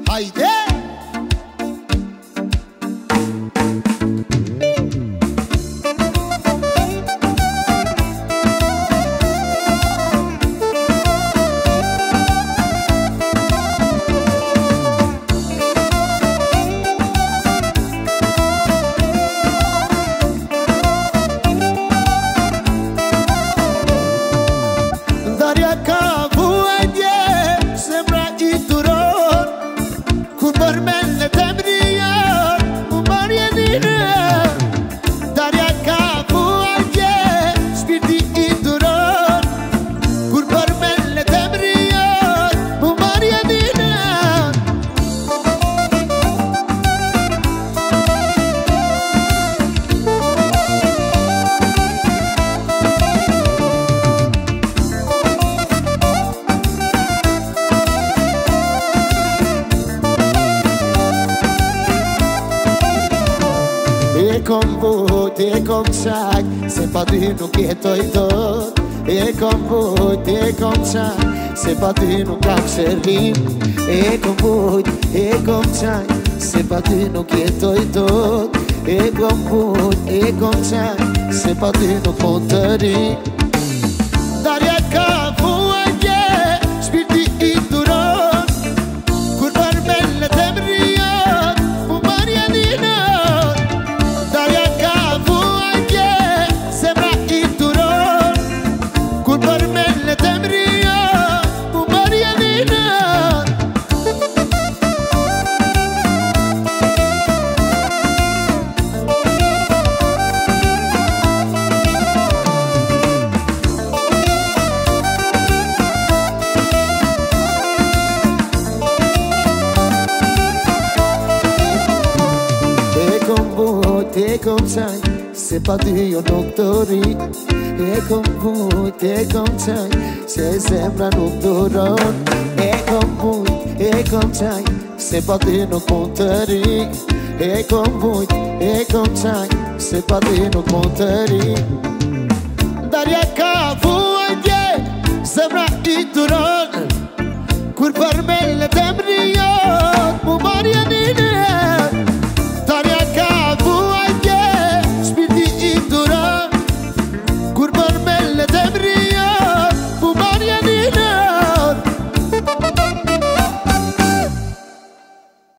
Haydi. E kom vujt, e kom qak, se pa ty nuk jetoj dot. E kom vujt, e kom qak, se pa ty nuk kam shërbim. E kom vujt, e kom qak, se pa ty nuk jetoj dot. E kom vujt, e kom qak, se pa ty nuk mund të ri. Darja ka vuajtje, shpirti I duron. Kur përmend në temrion, mu marrja ninën. Darja ka vuajtje, zemra I duron. Kur përmend në temrion, mu marrja ninën. E kom qaj, se pa ty jo nuk të ri. E kom vujt, e kom qaj, se zemra nuk duron. E kom vujt, e kom qaj, se pa ty nuk mund të ri. E kom vujt, e kom qaj, se pa ty nuk mund të ri. Darja ka vuajtje, zemra I duron. Kur përmend në temrion, mu marrja ninën.